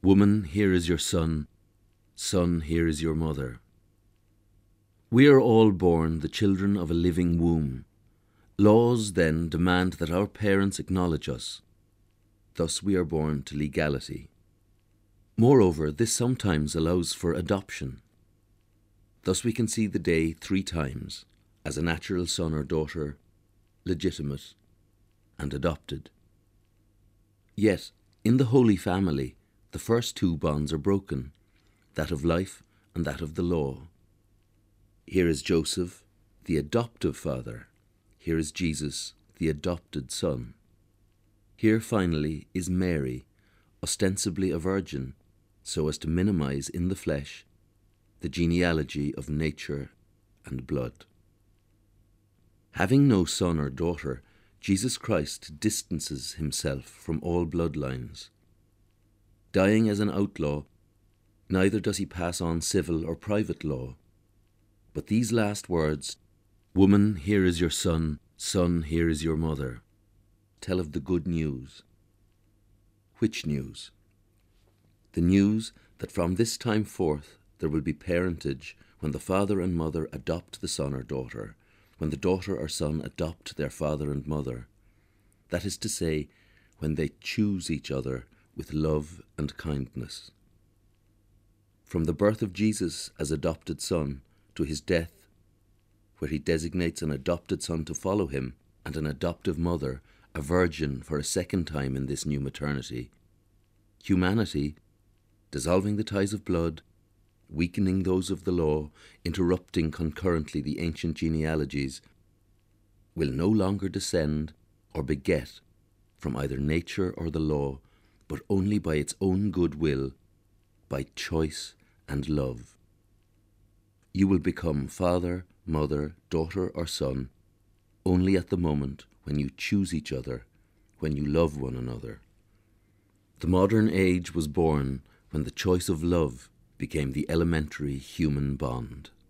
Woman, here is your son. Son, here is your mother. We are all born the children of a living womb. Laws, then, demand that our parents acknowledge us. Thus we are born to legality. Moreover, this sometimes allows for adoption. Thus we can see the day 3 times, as a natural son or daughter, legitimate, and adopted. Yet, in the Holy Family, the first 2 bonds are broken, that of life and that of the law. Here is Joseph, the adoptive father. Here is Jesus, the adopted son. Here, finally, is Mary, ostensibly a virgin, so as to minimize in the flesh the genealogy of nature and blood. Having no son or daughter, Jesus Christ distances himself from all bloodlines. Dying as an outlaw, neither does he pass on civil or private law. But these last words, "Woman, here is your son, son, here is your mother," tell of the good news. Which news? The news that from this time forth there will be parentage when the father and mother adopt the son or daughter, when the daughter or son adopt their father and mother. That is to say, when they choose each other with love and kindness. From the birth of Jesus as adopted son to his death, where he designates an adopted son to follow him and an adoptive mother, a virgin for a second time in this new maternity, humanity, dissolving the ties of blood, weakening those of the law, interrupting concurrently the ancient genealogies, will no longer descend or beget from either nature or the law, but only by its own good will, by choice and love. You will become father, mother, daughter, or son only at the moment when you choose each other, when you love one another. The modern age was born when the choice of love became the elementary human bond.